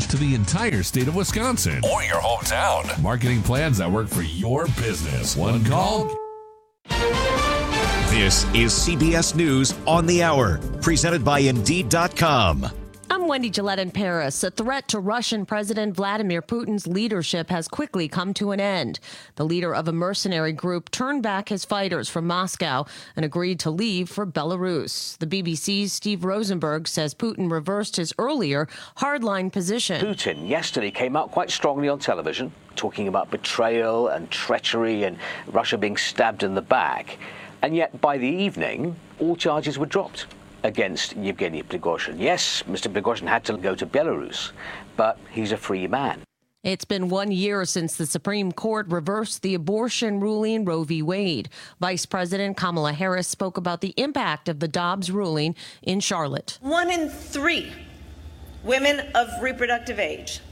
to the entire state of Wisconsin or your hometown. Marketing plans that work for your business. One call. This is CBS News on the Hour, presented by Indeed.com. I'm Wendy Gillette in Paris. A threat to Russian President Vladimir Putin's leadership has quickly come to an end. The leader of a mercenary group turned back his fighters from Moscow and agreed to leave for Belarus. The BBC's Steve Rosenberg says Putin reversed his earlier hardline position. Putin yesterday came out quite strongly on television, talking about betrayal and treachery and Russia being stabbed in the back. And yet by the evening, all charges were dropped against Yevgeny Prigozhin. Yes, Mr. Prigozhin had to go to Belarus, but he's a free man. It's been 1 year since the Supreme Court reversed the abortion ruling Roe v. Wade. Vice President Kamala Harris spoke about the impact of the Dobbs ruling in Charlotte. 1 in 3 women of reproductive age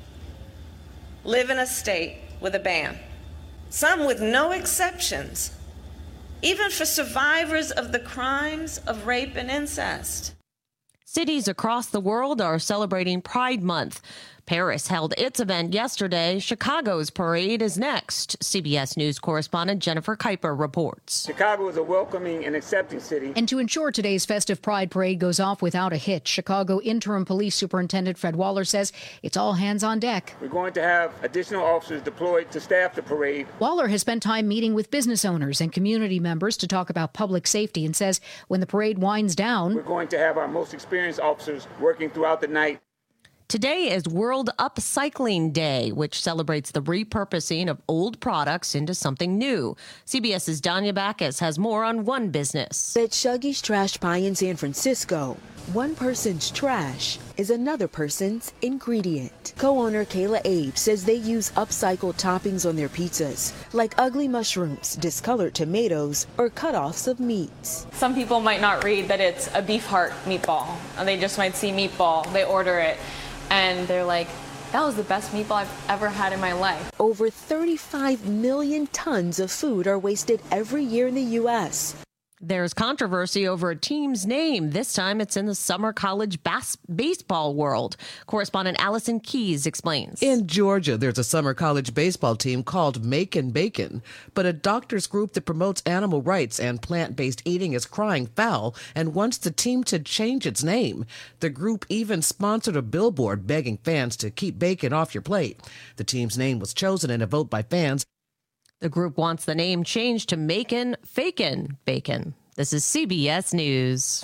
live in a state with a ban, some with no exceptions, even for survivors of the crimes of rape and incest. Cities across the world are celebrating Pride Month. Paris held its event yesterday. Chicago's parade is next. CBS News correspondent Jennifer Kuiper reports. Chicago is a welcoming and accepting city. And to ensure today's festive Pride Parade goes off without a hitch, Chicago Interim Police Superintendent Fred Waller says it's all hands on deck. We're going to have additional officers deployed to staff the parade. Waller has spent time meeting with business owners and community members to talk about public safety and says when the parade winds down, we're going to have our most experienced officers working throughout the night. Today is World Upcycling Day, which celebrates the repurposing of old products into something new. CBS's Danya Backus has more on one business. At Shuggy's Trash Pie in San Francisco, one person's trash is another person's ingredient. Co-owner Kayla Abe says they use upcycled toppings on their pizzas, like ugly mushrooms, discolored tomatoes, or cut-offs of meats. Some people might not read that it's a beef heart meatball, and they just might see meatball, they order it, and they're like, that was the best meatball I've ever had in my life. Over 35 million tons of food are wasted every year in the U.S. There's controversy over a team's name. This time it's in the summer college baseball world. Correspondent Allison Keyes explains. In Georgia, there's a summer college baseball team called Macon Bacon, but a doctors group that promotes animal rights and plant-based eating is crying foul and wants the team to change its name. The group even sponsored a billboard begging fans to keep bacon off your plate. The team's name was chosen in a vote by fans. The group wants the name changed to Macon Fakin Bacon. This is CBS News.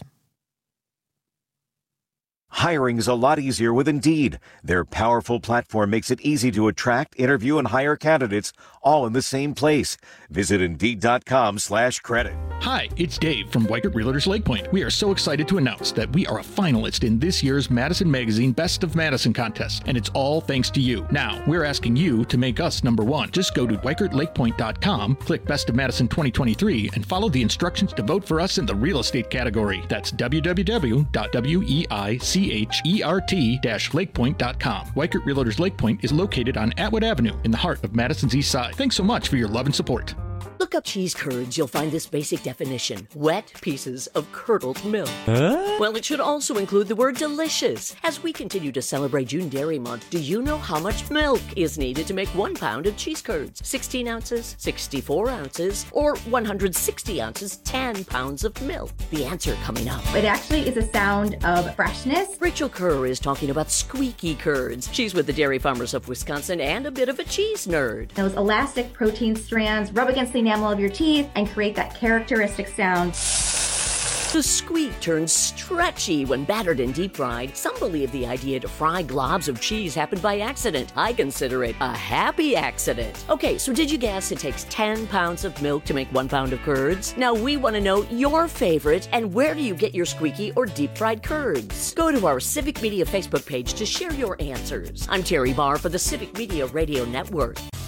Hiring is a lot easier with Indeed. Their powerful platform makes it easy to attract, interview, and hire candidates all in the same place. Visit Indeed.com/credit. Hi, it's Dave from Weikert Realtors Lake Point. We are so excited to announce that we are a finalist in this year's Madison Magazine Best of Madison contest, and it's all thanks to you. Now, we're asking you to make us number one. Just go to WeikertLakePoint.com, click Best of Madison 2023, and follow the instructions to vote for us in the real estate category. That's www.weikert-lakepoint.com. Weikert Realtors Lake Point is located on Atwood Avenue in the heart of Madison's East Side. Thanks so much for your love and support. Look up cheese curds, you'll find this basic definition: wet pieces of curdled milk. Well, it should also include the word delicious. As we continue to celebrate June Dairy Month, do you know how much milk is needed to make 1 pound of cheese curds? 16 ounces, 64 ounces, or 160 ounces, 10 pounds of milk? The answer coming up. It actually is a sound of freshness. Rachel Kerr is talking about squeaky curds. She's with the Dairy Farmers of Wisconsin and a bit of a cheese nerd. Those elastic protein strands rub against the enamel of your teeth and create that characteristic sound. The squeak turns stretchy when battered and deep fried. Some believe the idea to fry globs of cheese happened by accident. I consider it a happy accident. Okay, so did you guess it takes 10 pounds of milk to make 1 pound of curds? Now we want to know your favorite and where do you get your squeaky or deep fried curds? Go to our Civic Media Facebook page to share your answers. I'm Terry Barr for the Civic Media Radio Network.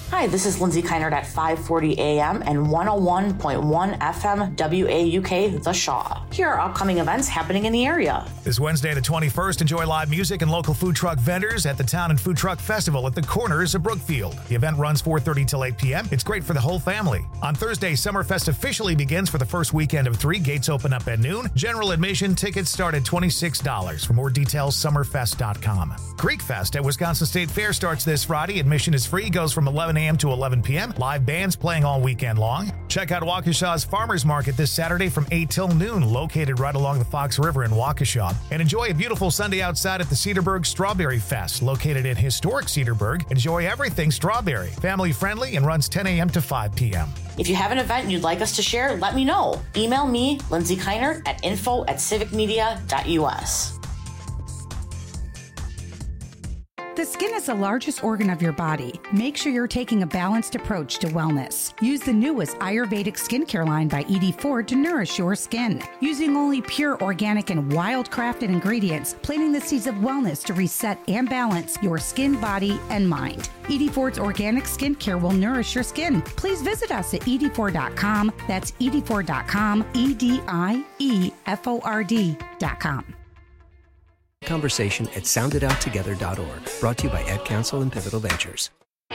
Hi, this is Lindsay Keinert at 540 AM and 101.1 FM WAUK The Shaw. Here are upcoming events happening in the area. This Wednesday the 21st, enjoy live music and local food truck vendors at the Town and Food Truck Festival at the corners of Brookfield. The event runs 4:30 till 8 p.m. It's great for the whole family. On Thursday, Summerfest officially begins for the first weekend of 3. Gates open up at noon. General admission tickets start at $26. For more details, summerfest.com. Creek Fest at Wisconsin State Fair starts this Friday. Admission is free, goes from 11 a.m. to 11 p.m. Live bands playing all weekend long. Check out Waukesha's Farmers Market this Saturday from 8 till noon, located right along the Fox River in Waukesha. And enjoy a beautiful Sunday outside at the Cedarburg Strawberry Fest, located in historic Cedarburg. Enjoy everything strawberry, family friendly, and runs 10 a.m. to 5 p.m. If you have an event you'd like us to share, let me know. Email me, Lindsay Keinert, at info@civicmedia.us. The skin is the largest organ of your body. Make sure you're taking a balanced approach to wellness. Use the newest Ayurvedic skincare line by ED Ford to nourish your skin. Using only pure, organic, and wild-crafted ingredients, planting the seeds of wellness to reset and balance your skin, body, and mind. ED Ford's organic skincare will nourish your skin. Please visit us at edford.com. That's edford.com, EDIEFORD.com. Conversation at soundedouttogether.org. Brought to you by Ad Council and Pivotal Ventures.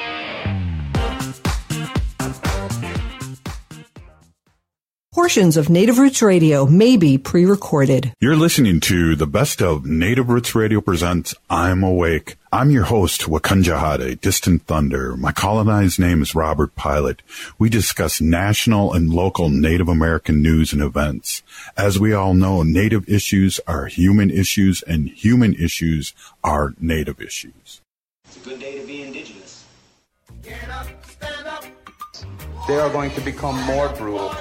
Portions of Native Roots Radio may be pre-recorded. You're listening to the best of Native Roots Radio presents I'm Awake. I'm your host, Wakanja Hade, Distant Thunder. My colonized name is Robert Pilot. We discuss national and local Native American news and events. As we all know, Native issues are human issues, and human issues are Native issues. It's a good day to be indigenous. Get up, stand up. They are going to become more brutal.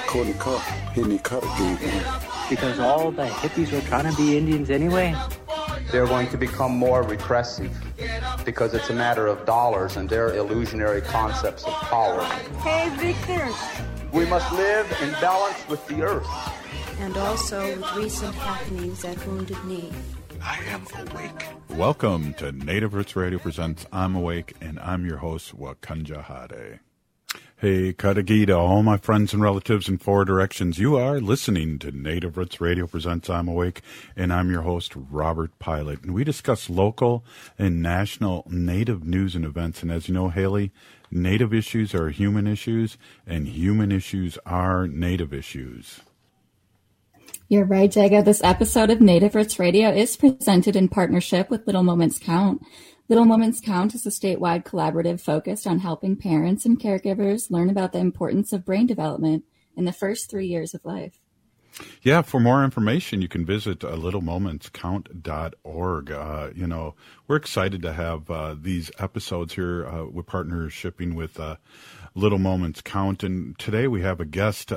Because all the hippies were trying to be Indians anyway. They're going to become more repressive because it's a matter of dollars and their illusionary concepts of power. Hey, Victor. We must live in balance with the earth. And also with recent happenings at Wounded Knee. I am awake. Welcome to Native Roots Radio presents I'm Awake, and I'm your host, Wakanja Hade. Hey, Katagita, all my friends and relatives in 4 directions. You are listening to Native Roots Radio presents I'm Awake, and I'm your host, Robert Pilot. And we discuss local and national Native news and events. And as you know, Haley, Native issues are human issues, and human issues are Native issues. You're right, Jaga. This episode of Native Roots Radio is presented in partnership with Little Moments Count. Little Moments Count is a statewide collaborative focused on helping parents and caregivers learn about the importance of brain development in the first 3 years of life. Yeah, for more information, you can visit littlemomentscount.org. We're excited to have these episodes here. We're partnershipping with Little Moments Count, and today we have a guest,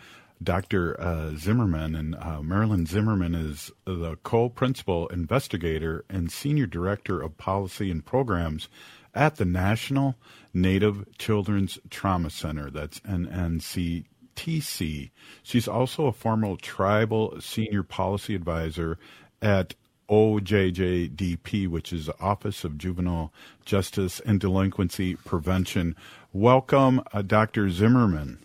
Dr. Zimmerman, and Marilyn Zimmerman is the co-principal investigator and senior director of policy and programs at the National Native Children's Trauma Center. That's NNCTC. She's also a former tribal senior policy advisor at OJJDP, which is the Office of Juvenile Justice and Delinquency Prevention. Welcome, Dr. Zimmerman.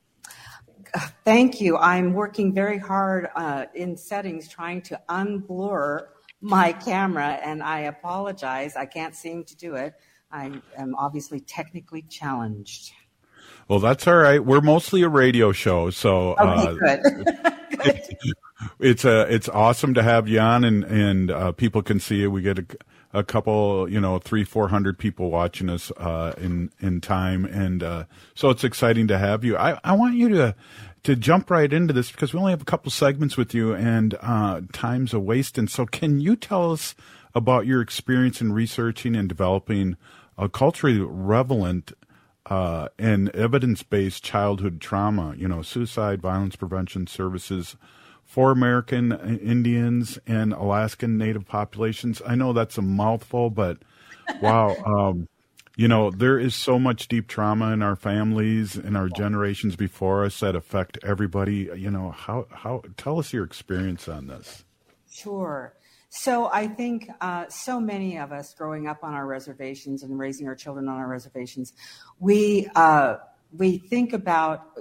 Thank you. I'm working very hard in settings trying to unblur my camera, and I apologize. I can't seem to do it. I am obviously technically challenged. Well, that's all right. We're mostly a radio show, so okay, good. It's awesome to have you on, and people can see it. We get a couple, 300-400 people watching us in time, and so it's exciting to have you. I want you to jump right into this because we only have a couple segments with you, and time's a waste. And so, can you tell us about your experience in researching and developing a culturally relevant and evidence-based childhood trauma, suicide, violence prevention services for American Indians and Alaskan Native populations? I know that's a mouthful, but wow. There is so much deep trauma in our families and our generations before us that affect everybody. How tell us your experience on this. Sure. So I think so many of us growing up on our reservations and raising our children on our reservations, we think about,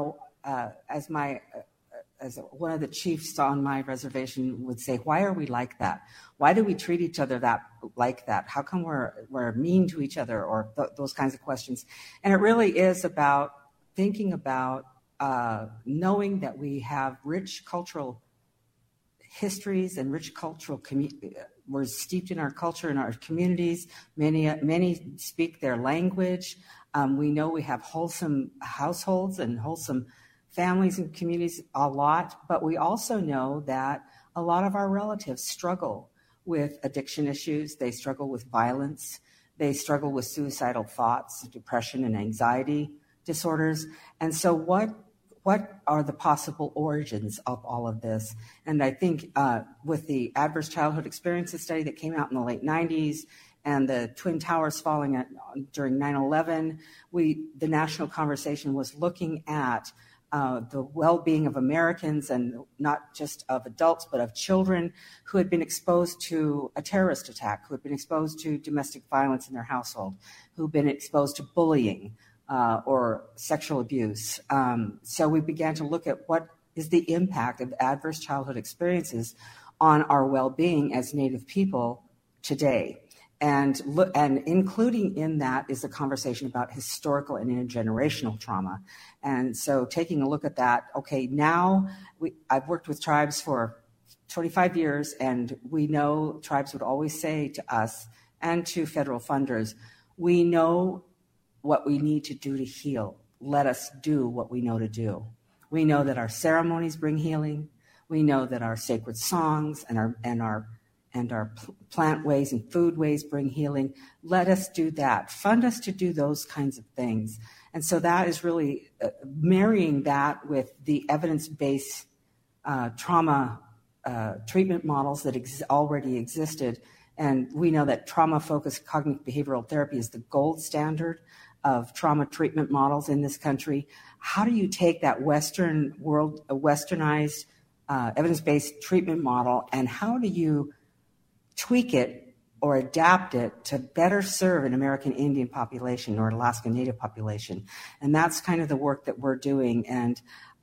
as one of the chiefs on my reservation would say, why are we like that? Why do we treat each other like that? How come we're mean to each other, or those kinds of questions? And it really is about thinking about knowing that we have rich cultural histories and rich cultural we're steeped in our culture and our communities. Many speak their language. We know we have wholesome households and wholesome families and communities a lot, but we also know that a lot of our relatives struggle with addiction issues. They struggle with violence. They struggle with suicidal thoughts, depression, and anxiety disorders. And so what are the possible origins of all of this? And I think with the Adverse Childhood Experiences study that came out in the late 90s and the Twin Towers falling during 9/11, the national conversation was looking at the well-being of Americans, and not just of adults, but of children who had been exposed to a terrorist attack, who had been exposed to domestic violence in their household, who had been exposed to bullying or sexual abuse. So we began to look at what is the impact of adverse childhood experiences on our well-being as Native people today. And including in that is a conversation about historical and intergenerational trauma. And so taking a look at that, okay, now I've worked with tribes for 25 years, and we know tribes would always say to us and to federal funders, we know what we need to do to heal. Let us do what we know to do. We know that our ceremonies bring healing. We know that our sacred songs and our plant ways and food ways bring healing. Let us do that. Fund us to do those kinds of things. And so that is really marrying that with the evidence-based trauma treatment models that already existed. And we know that trauma-focused cognitive behavioral therapy is the gold standard of trauma treatment models in this country. How do you take that Western world, a westernized evidence-based treatment model, and how do you tweak it or adapt it to better serve an American Indian population or Alaska Native population? And that's kind of the work that we're doing. And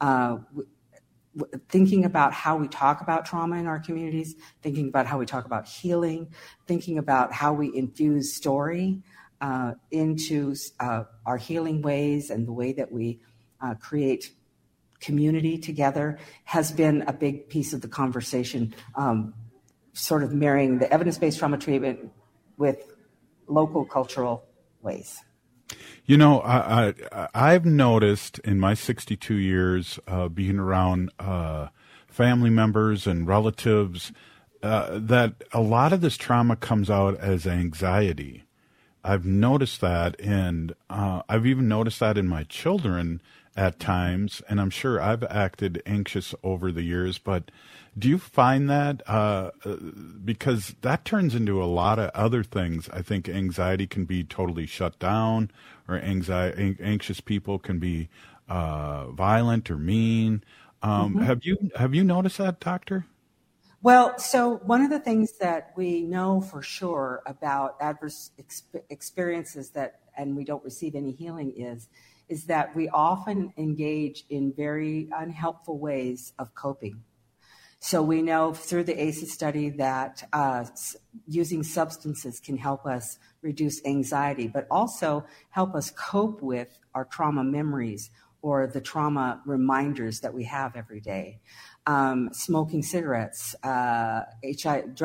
thinking about how we talk about trauma in our communities, thinking about how we talk about healing, thinking about how we infuse story into our healing ways and the way that we create community together has been a big piece of the conversation, sort of marrying the evidence-based trauma treatment with local cultural ways. You know, I've noticed in my 62 years being around family members and relatives that a lot of this trauma comes out as anxiety. I've noticed that, and I've even noticed that in my children at times, and I'm sure I've acted anxious over the years, but do you find that, because that turns into a lot of other things? I think anxiety can be totally shut down, or anxious people can be violent or mean. Have you noticed that, Doctor? Well, so one of the things that we know for sure about adverse experiences and we don't receive any healing is that we often engage in very unhelpful ways of coping. So we know through the ACEs study that using substances can help us reduce anxiety, but also help us cope with our trauma memories or the trauma reminders that we have every day. Smoking cigarettes, IV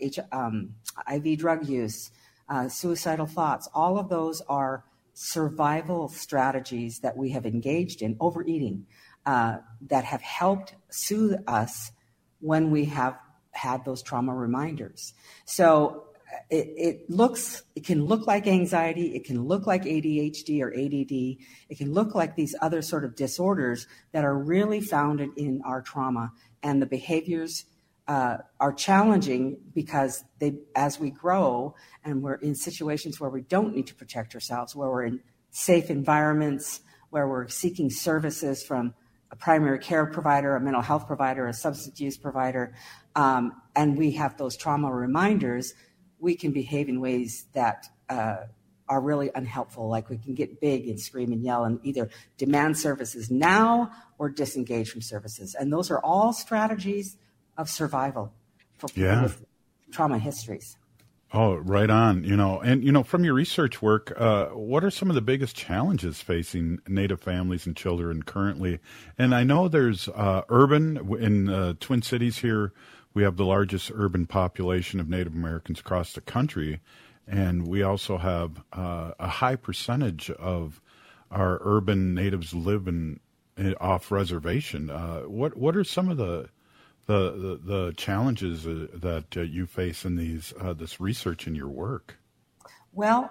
drug use, suicidal thoughts, all of those are survival strategies that we have engaged in, overeating, that have helped soothe us when we have had those trauma reminders. So it can look like anxiety, it can look like ADHD or ADD, it can look like these other sort of disorders that are really founded in our trauma, and the behaviors are challenging because as we grow and we're in situations where we don't need to protect ourselves, where we're in safe environments, where we're seeking services from a primary care provider, a mental health provider, a substance use provider, and we have those trauma reminders, we can behave in ways that are really unhelpful. Like we can get big and scream and yell and either demand services now or disengage from services. And those are all strategies of survival for people with trauma histories. Oh, right on. And from your research work, what are some of the biggest challenges facing Native families and children currently? And I know there's urban in Twin Cities here. We have the largest urban population of Native Americans across the country, and we also have a high percentage of our urban natives live off reservation. What are some of the challenges that you face in this research in your work? Well,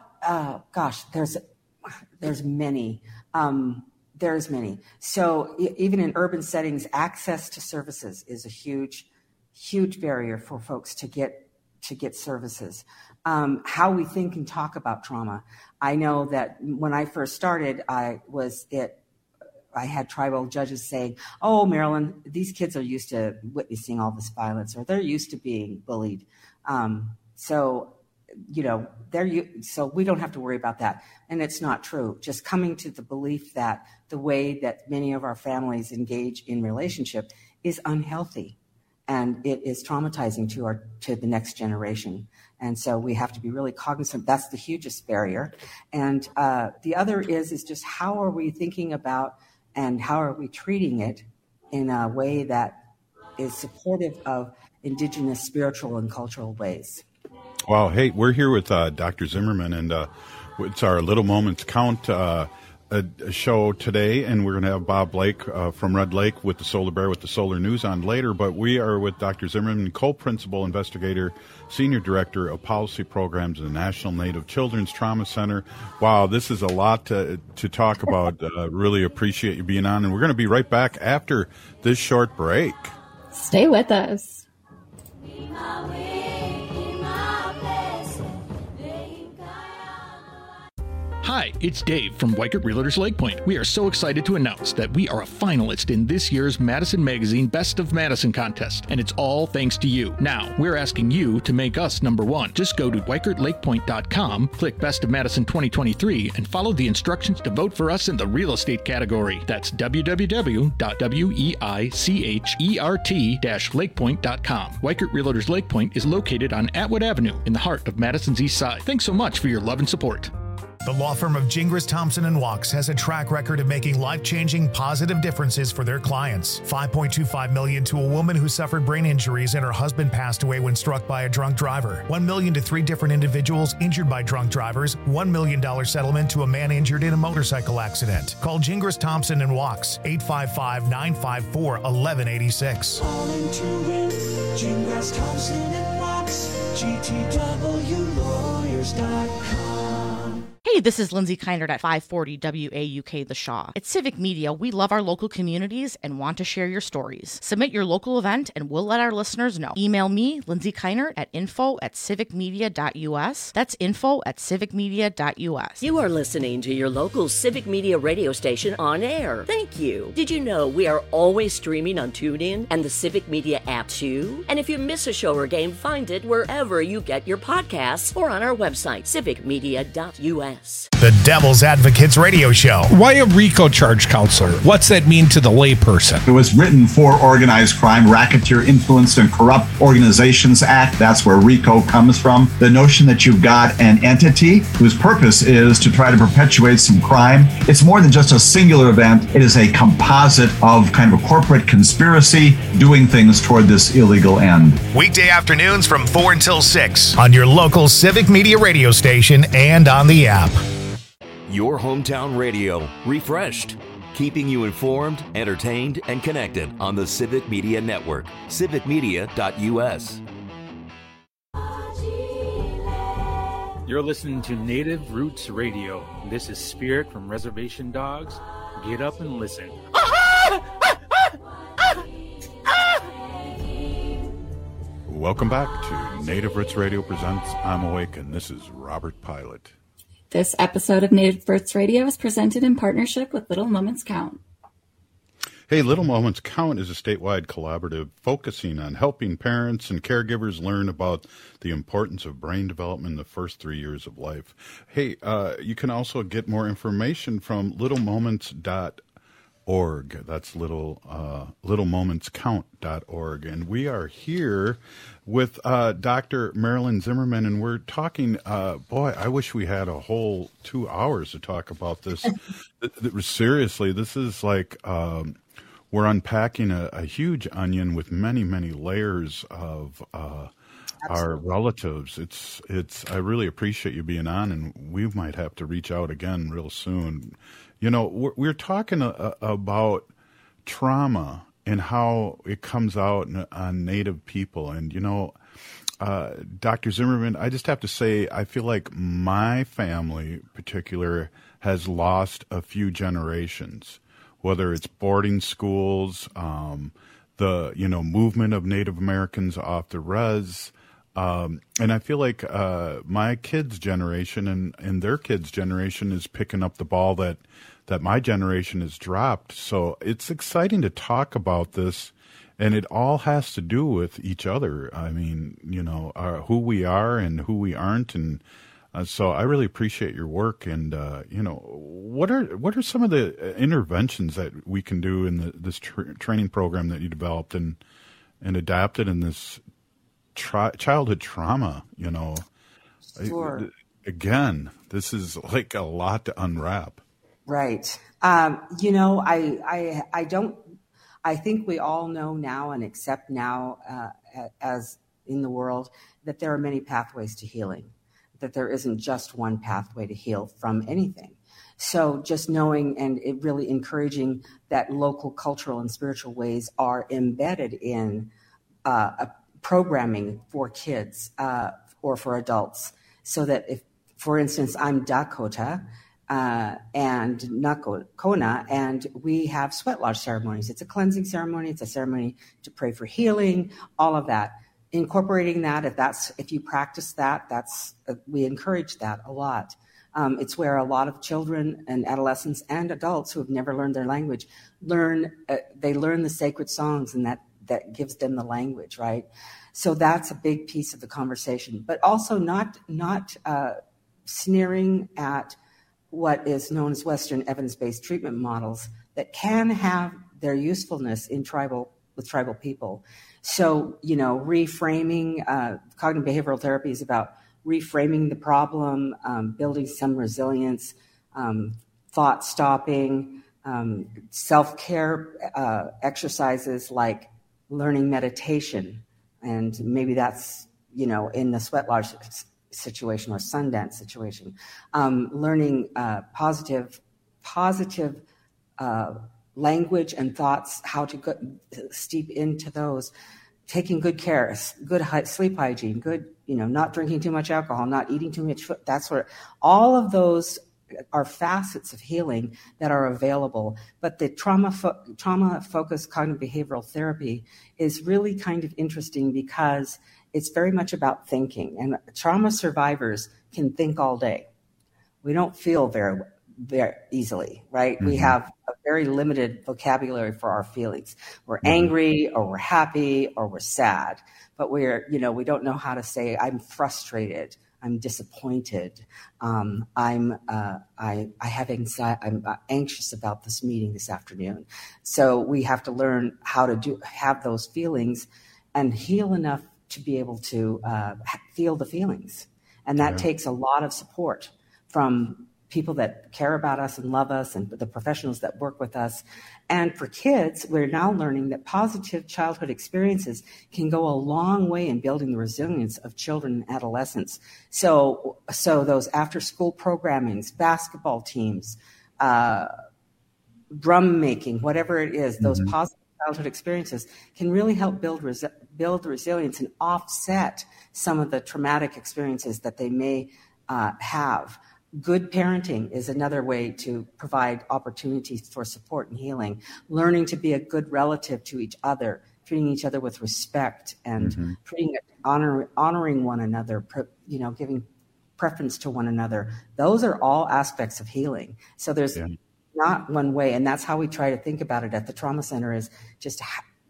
there's many. There's many. So even in urban settings, access to services is a huge barrier for folks to get services. How we think and talk about trauma. I know that when I first started, I had tribal judges saying, "Oh, Marilyn, these kids are used to witnessing all this violence, or they're used to being bullied. So we don't have to worry about that." And it's not true. Just coming to the belief that the way that many of our families engage in relationship is unhealthy, and it is traumatizing to the next generation. And so we have to be really cognizant. That's the hugest barrier. And the other is just how are we thinking about and how are we treating it in a way that is supportive of Indigenous spiritual and cultural ways. Wow. Hey, we're here with Dr. Zimmerman, and it's our Little Moments Count a show today, and we're going to have Bob Blake from Red Lake with the Solar Bear with the Solar News on later. But we are with Dr. Zimmerman, co-principal investigator, senior director of policy programs at the National Native Children's Trauma Center. Wow, this is a lot to talk about. Really appreciate you being on, and we're going to be right back after this short break. Stay with us. Hi, it's Dave from Weikert Realtors Lake Point. We are so excited to announce that we are a finalist in this year's Madison Magazine Best of Madison contest, and it's all thanks to you. Now, we're asking you to make us number one. Just go to WeikertLakePoint.com, click Best of Madison 2023, and follow the instructions to vote for us in the real estate category. That's www.weichert-lakepoint.com. Weikert Realtors Lake Point is located on Atwood Avenue in the heart of Madison's East Side. Thanks so much for your love and support. The law firm of Gingras, Thompson & Wachs has a track record of making life-changing positive differences for their clients. $5.25 million to a woman who suffered brain injuries and her husband passed away when struck by a drunk driver. $1 million to 3 different individuals injured by drunk drivers. $1 million settlement to a man injured in a motorcycle accident. Call Gingras, Thompson & Wachs, 855-954-1186. All into it, Gingras, Thompson & Wachs, GTWlawyers.com. Hey, this is Lindsay Keinert at 540 WAUK The Shaw. At Civic Media, we love our local communities and want to share your stories. Submit your local event and we'll let our listeners know. Email me, Lindsay Keinert, at info@civicmedia.us. That's info@civicmedia.us. You are listening to your local Civic Media radio station on air. Thank you. Did you know we are always streaming on TuneIn and the Civic Media app too? And if you miss a show or game, find it wherever you get your podcasts or on our website, civicmedia.us. The Devil's Advocates Radio Show. Why a RICO charge counselor? What's that mean to the layperson? It was written for Organized Crime, Racketeer Influenced and Corrupt Organizations Act. That's where RICO comes from. The notion that you've got an entity whose purpose is to try to perpetuate some crime. It's more than just a singular event. It is a composite of kind of a corporate conspiracy doing things toward this illegal end. Weekday afternoons from 4 until 6 on your local Civic Media radio station and on the app. Your hometown radio, refreshed, keeping you informed, entertained, and connected on the Civic Media Network, civicmedia.us. You're listening to Native Roots Radio. This is Spirit from Reservation Dogs. Get up and listen. Welcome back to Native Roots Radio presents I'm Awake, and this is Robert Pilot. This episode of Native Roots Radio is presented in partnership with Little Moments Count. Hey, Little Moments Count is a statewide collaborative focusing on helping parents and caregivers learn about the importance of brain development in the first 3 years of life. Hey, you can also get more information from littlemoments.org. That's littlemomentscount.org. And we are here with Dr. Marilyn Zimmerman, and we're talking, boy, I wish we had a whole 2 hours to talk about this. Seriously, this is like we're unpacking a huge onion with many, many layers of our relatives. It's. I really appreciate you being on, and we might have to reach out again real soon. You know, we're talking about trauma and how it comes out on Native people. And, you know, Dr. Zimmerman, I just have to say, I feel like my family in particular has lost a few generations, whether it's boarding schools, the, you know, movement of Native Americans off the res. And I feel like my kids' generation and their kids' generation is picking up the ball that my generation has dropped. So it's exciting to talk about this, and it all has to do with each other. I mean, you know, who we are and who we aren't, and so I really appreciate your work. And you know, what are some of the interventions that we can do in this training program that you developed and adapted in this childhood trauma? You know, Sure. Again, this is like a lot to unwrap. Right. You know, I think we all know now and accept now, as in the world, that there are many pathways to healing, that there isn't just one pathway to heal from anything. So just knowing and it really encouraging that local cultural and spiritual ways are embedded in programming for kids or for adults, so that if, for instance, I'm Dakota, and Nakona, and we have sweat lodge ceremonies. It's a cleansing ceremony. It's a ceremony to pray for healing, all of that. Incorporating that, if you practice that, we encourage that a lot. It's where a lot of children and adolescents and adults who have never learned their language they learn the sacred songs, and that gives them the language, right? So that's a big piece of the conversation, but also not sneering at what is known as Western evidence-based treatment models that can have their usefulness with tribal people. So, you know, reframing, cognitive behavioral therapy is about reframing the problem, building some resilience, thought stopping, self-care exercises like learning meditation. And maybe that's, you know, in the sweat lodge situation or Sundance situation, learning positive language and thoughts, how to steep into those, taking good care, good sleep hygiene, good, you know, not drinking too much alcohol, not eating too much food. That's where all of those are facets of healing that are available. But the trauma-focused cognitive behavioral therapy is really kind of interesting because it's very much about thinking, and trauma survivors can think all day. We don't feel very, very easily, right? Mm-hmm. We have a very limited vocabulary for our feelings. We're angry, or we're happy, or we're sad, but we don't know how to say, I'm frustrated, I'm disappointed, I have anxiety, I'm anxious about this meeting this afternoon. So we have to learn how to have those feelings and heal enough to be able to feel the feelings. And that takes a lot of support from people that care about us and love us and the professionals that work with us. And for kids, we're now learning that positive childhood experiences can go a long way in building the resilience of children and adolescents. So those after-school programmings, basketball teams, drum making, whatever it is, those positive childhood experiences can really help build resilience and offset some of the traumatic experiences that they may have. Good parenting is another way to provide opportunities for support and healing. Learning to be a good relative to each other, treating each other with respect, and honoring one another, giving preference to one another. Those are all aspects of healing. So there's not one way. And that's how we try to think about it at the trauma center, is just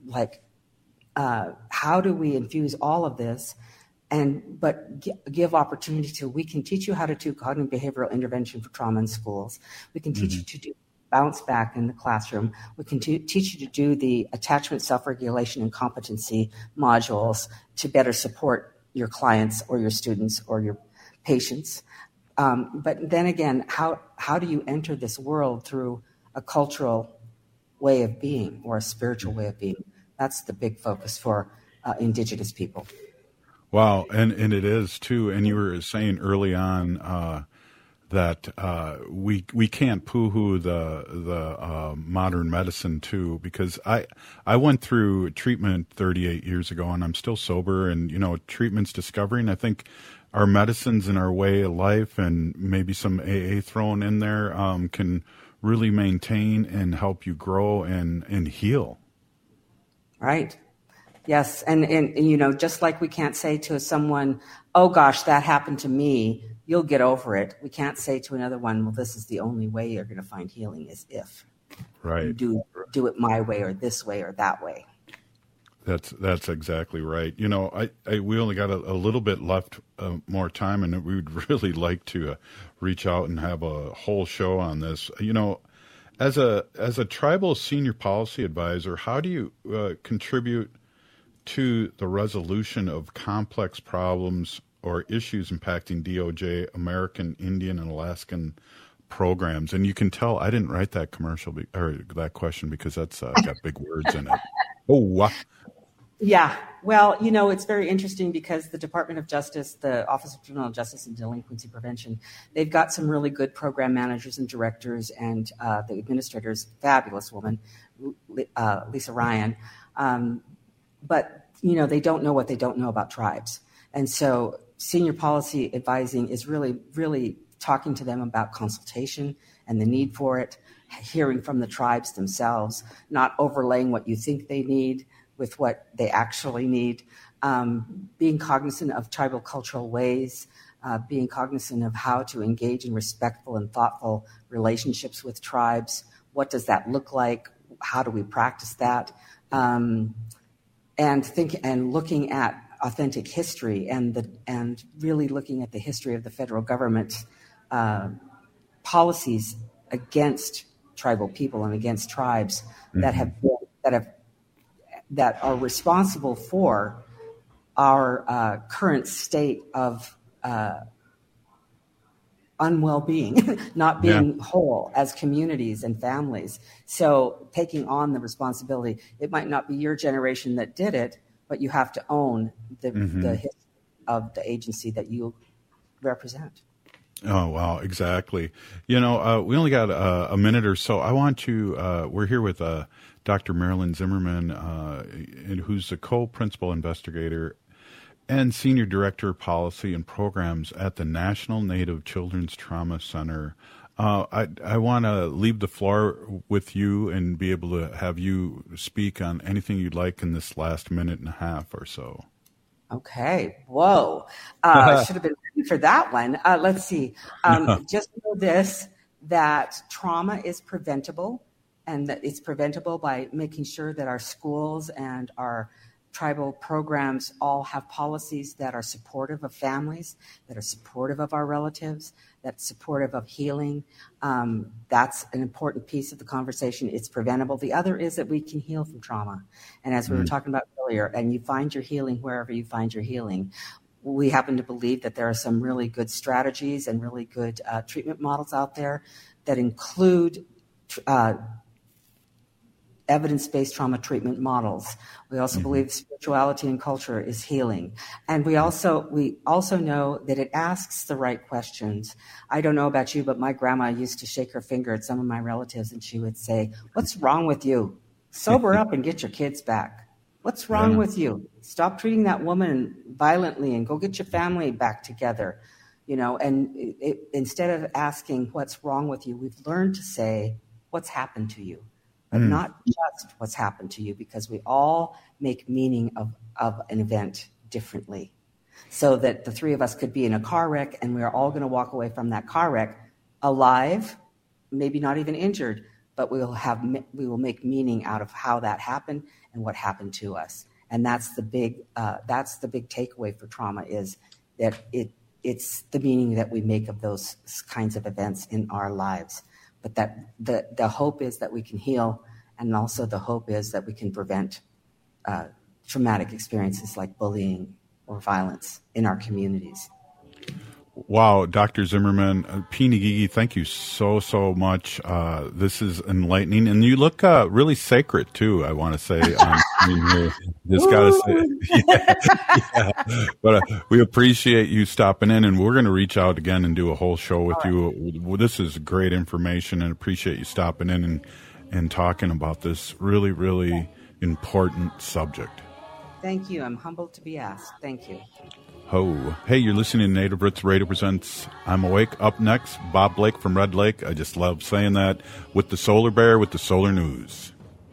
how do we infuse all of this, but give opportunity to, we can teach you how to do cognitive behavioral intervention for trauma in schools. We can teach you to do bounce back in the classroom. We can teach you to do the attachment, self-regulation, and competency modules to better support your clients or your students or your patients. But then again, how do you enter this world through a cultural way of being or a spiritual way of being? That's the big focus for Indigenous people. Wow, and it is too. And you were saying early on that we can't poo-hoo the modern medicine too, because I went through treatment 38 years ago, and I'm still sober, and treatment's discovering. I think our medicines and our way of life, and maybe some AA thrown in there, can really maintain and help you grow and heal. Right. Yes. And just like we can't say to someone, oh gosh, that happened to me, you'll get over it. We can't say to another one, well, this is the only way you're going to find healing, is if you do it my way or this way or that way. That's exactly right. We only got a little bit left, more time, and we would really like to reach out and have a whole show on this. As a tribal senior policy advisor, how do you contribute to the resolution of complex problems or issues impacting DOJ, American Indian, and Alaskan programs? And you can tell I didn't write that that question because that's got big words in it. Oh, wow. Yeah. Well, it's very interesting because the Department of Justice, the Office of Juvenile Justice and Delinquency Prevention, they've got some really good program managers and directors, and the administrator's fabulous woman, Lisa Ryan. But, they don't know what they don't know about tribes. And so senior policy advising is really, really talking to them about consultation and the need for it, hearing from the tribes themselves, not overlaying what you think they need with what they actually need, being cognizant of tribal cultural ways, being cognizant of how to engage in respectful and thoughtful relationships with tribes. What does that look like? How do we practice that? And looking at authentic history and really looking at the history of the federal government's policies against tribal people and against tribes that are responsible for our current state of unwell-being, not being whole as communities and families. So taking on the responsibility, it might not be your generation that did it, but you have to own the history of the agency that you represent. Oh, wow, exactly. We only got a minute or so. I want to, we're here with Dr. Marilyn Zimmerman, who's the co-principal investigator and senior director of policy and programs at the National Native Children's Trauma Center. I want to leave the floor with you and be able to have you speak on anything you'd like in this last minute and a half or so. Okay. Whoa. I should have been ready for that one. Let's see. Just know this, that trauma is preventable, and that it's preventable by making sure that our schools and our tribal programs all have policies that are supportive of families, that are supportive of our relatives, that's supportive of healing. That's an important piece of the conversation. It's preventable. The other is that we can heal from trauma. And as we were talking about earlier, and you find your healing wherever you find your healing. We happen to believe that there are some really good strategies and really good treatment models out there that include evidence-based trauma treatment models. We also believe spirituality and culture is healing. And we also know that it asks the right questions. I don't know about you, but my grandma used to shake her finger at some of my relatives and she would say, "What's wrong with you? Sober up and get your kids back. What's wrong with you? Stop treating that woman violently and go get your family back together." And instead of asking what's wrong with you, we've learned to say, what's happened to you? But not just what's happened to you, because we all make meaning of an event differently. So that the three of us could be in a car wreck and we're all going to walk away from that car wreck alive maybe not even injured, but we will make meaning out of how that happened and what happened to us. And that's the big takeaway for trauma, is that it's the meaning that we make of those kinds of events in our lives. But that the hope is that we can heal, and also the hope is that we can prevent traumatic experiences like bullying or violence in our communities. Wow, Dr. Zimmerman, Pinigigi, thank you so much. This is enlightening, and you look really sacred too. I want to say, just gotta say, yeah. But we appreciate you stopping in, and we're going to reach out again and do a whole show with you. This is great information, and appreciate you stopping in and talking about this really, really important subject. Thank you. I'm humbled to be asked. Thank you. Hey, you're listening to Native Roots Radio Presents I'm Awake. Up next, Bob Blake from Red Lake. I just love saying that. With the Solar Bear, with the Solar News.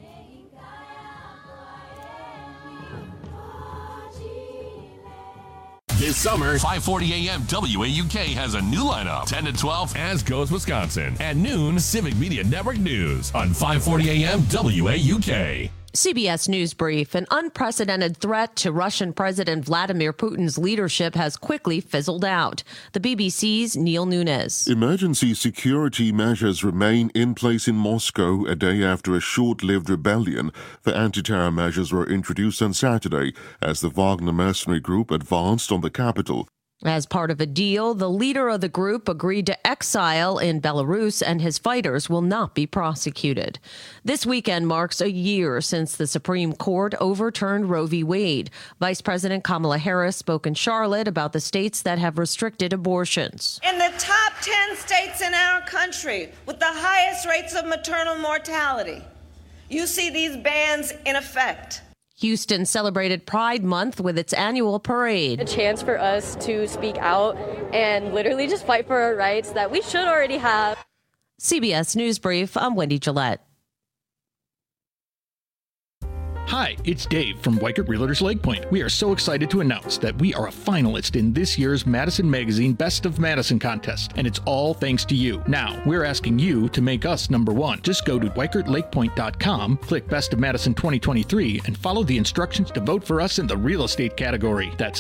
This summer, 5:40 a.m. WAUK has a new lineup. 10 to 12, As Goes Wisconsin. At noon, Civic Media Network News on 5:40 a.m. WAUK. CBS News Brief. An unprecedented threat to Russian President Vladimir Putin's leadership has quickly fizzled out. The BBC's Neil Nunes. Emergency security measures remain in place in Moscow a day after a short-lived rebellion for anti-terror measures were introduced on Saturday as the Wagner mercenary group advanced on the capital. As part of a deal, the leader of the group agreed to exile in Belarus, and his fighters will not be prosecuted. This weekend marks a year since the Supreme Court overturned Roe v. Wade. Vice President Kamala Harris spoke in Charlotte about the states that have restricted abortions. In the top 10 states in our country with the highest rates of maternal mortality, you see these bans in effect. Houston celebrated Pride Month with its annual parade. A chance for us to speak out and literally just fight for our rights that we should already have. CBS News Brief, I'm Wendy Gillette. Hi, it's Dave from Weikert Realtors Lake Point. We are so excited to announce that we are a finalist in this year's Madison Magazine Best of Madison contest, and it's all thanks to you. Now, we're asking you to make us number one. Just go to WeikertLakePoint.com, click Best of Madison 2023, and follow the instructions to vote for us in the real estate category. That's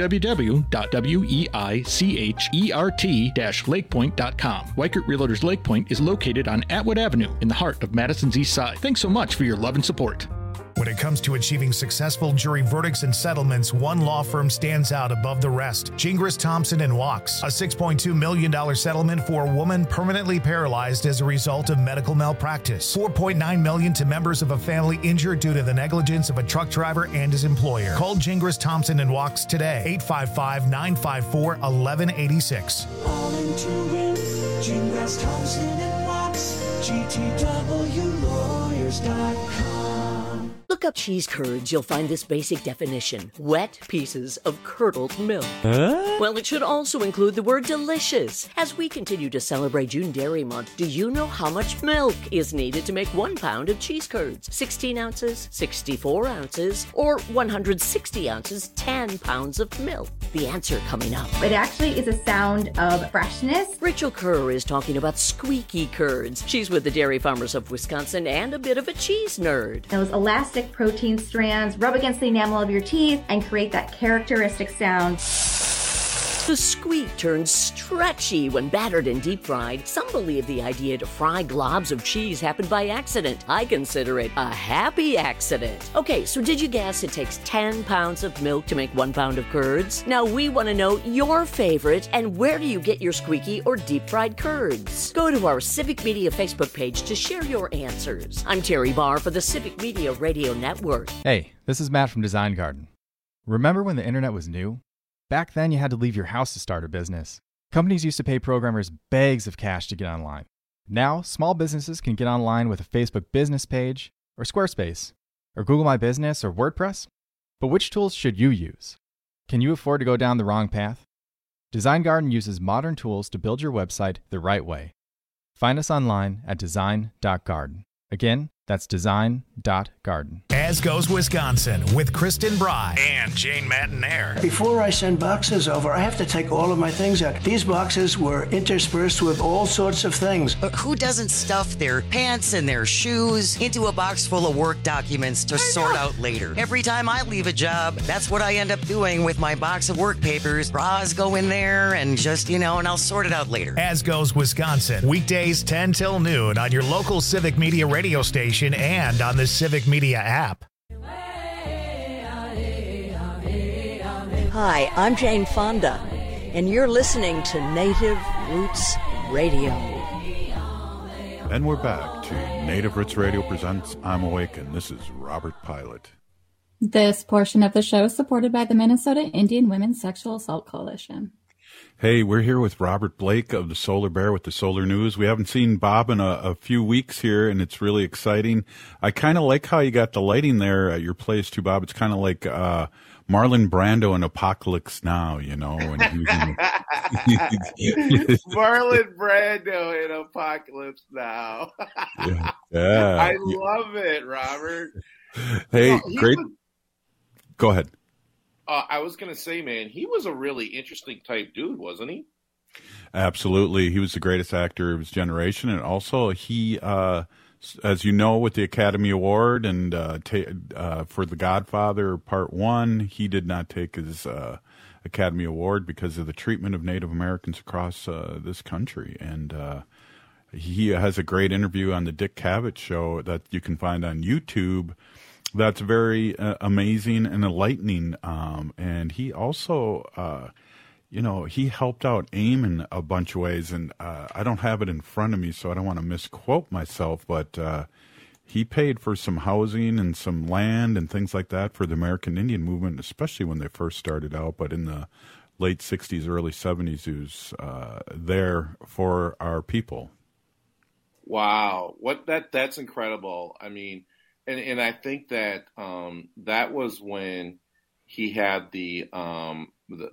www.weichert-lakepoint.com. Weikert Realtors Lake Point is located on Atwood Avenue in the heart of Madison's East Side. Thanks so much for your love and support. When it comes to achieving successful jury verdicts and settlements, one law firm stands out above the rest. Gingras, Thompson & Wachs. A $6.2 million settlement for a woman permanently paralyzed as a result of medical malpractice. $4.9 million to members of a family injured due to the negligence of a truck driver and his employer. Call Gingras, Thompson & Wachs today. 855-954-1186. All into win. Gingras, Thompson & Wachs. GTWlawyers.com. Look up cheese curds. You'll find this basic definition: wet pieces of curdled milk. Well, it should also include the word delicious. As we continue to celebrate June Dairy Month, do you know how much milk is needed to make 1 pound of cheese curds? 16 ounces, 64 ounces, or 160 ounces, 10 pounds of milk? The answer coming up. It actually is a sound of freshness. Rachel Kerr is talking about squeaky curds. She's with the Dairy Farmers of Wisconsin and a bit of a cheese nerd. Those elastic protein strands rub against the enamel of your teeth and create that characteristic sound. The squeak turns stretchy when battered and deep fried. Some believe the idea to fry globs of cheese happened by accident. I consider it a happy accident. Okay, so did you guess it takes 10 pounds of milk to make 1 pound of curds? Now we want to know your favorite, and where do you get your squeaky or deep fried curds? Go to our Civic Media Facebook page to share your answers. I'm Terry Barr for the Civic Media Radio Network. Hey, this is Matt from Design Garden. Remember when the internet was new? Back then, you had to leave your house to start a business. Companies used to pay programmers bags of cash to get online. Now, small businesses can get online with a Facebook business page, or Squarespace, or Google My Business, or WordPress. But which tools should you use? Can you afford to go down the wrong path? Design Garden uses modern tools to build your website the right way. Find us online at design.garden. Again, that's design.garden. As Goes Wisconsin with Kristen Bry and Jane Matinaire. Before I send boxes over, I have to take all of my things out. These boxes were interspersed with all sorts of things. But who doesn't stuff their pants and their shoes into a box full of work documents to sort out later? Every time I leave a job, that's what I end up doing with my box of work papers. Bras go in there and just, and I'll sort it out later. As Goes Wisconsin, weekdays 10 till noon on your local Civic Media radio station and on the Civic Media app. Hi, I'm Jane Fonda, and you're listening to Native Roots Radio. And we're back to Native Roots Radio presents I'm Awake, and this is Robert Pilot. This portion of the show is supported by the Minnesota Indian Women's Sexual Assault Coalition. Hey, we're here with Robert Blake of the Solar Bear with the Solar News. We haven't seen Bob in a few weeks here, and it's really exciting. I kind of like how you got the lighting there at your place, too, Bob. It's kind of like Marlon Brando in Apocalypse Now, when Marlon Brando in Apocalypse Now. Yeah. I love it, Robert. Hey, great. Go ahead. I was going to say, man, he was a really interesting type dude, wasn't he? Absolutely. He was the greatest actor of his generation. And also he, as you know, with the Academy Award and for The Godfather Part 1, he did not take his Academy Award because of the treatment of Native Americans across this country. And he has a great interview on the Dick Cavett Show that you can find on YouTube. That's very amazing and enlightening. And he also, he helped out AIM in a bunch of ways. And I don't have it in front of me, so I don't want to misquote myself. But he paid for some housing and some land and things like that for the American Indian movement, especially when they first started out. But in the late 60s, early 70s, he was there for our people. Wow. That's incredible. I mean, And I think that that was when he had that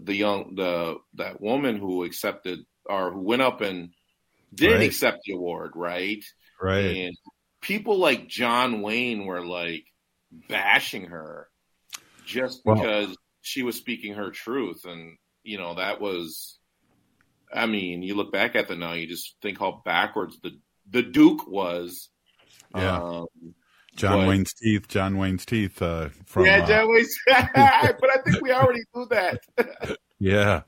woman who accepted or who went up and didn't accept the award, right? Right. And people like John Wayne were like bashing her just because she was speaking her truth, and that was. I mean, you look back at that now, you just think how backwards the Duke was. Yeah. John Wayne's teeth. From John Wayne's but I think we already knew that. Yeah.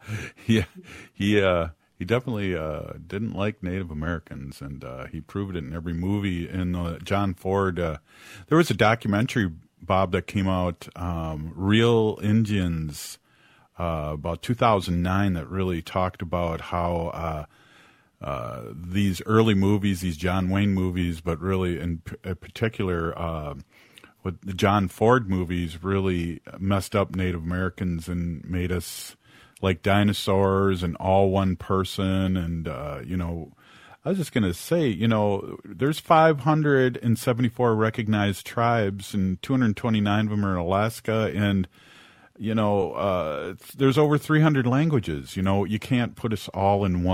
He definitely didn't like Native Americans, and he proved it in every movie. In John Ford, there was a documentary, Bob, that came out, Real Indians, about 2009, that really talked about how these early movies, these John Wayne movies, but really in particular with the John Ford movies, really messed up Native Americans and made us like dinosaurs and all one person. And, I was just going to say, there's 574 recognized tribes and 229 of them are in Alaska. And, there's over 300 languages. You can't put us all in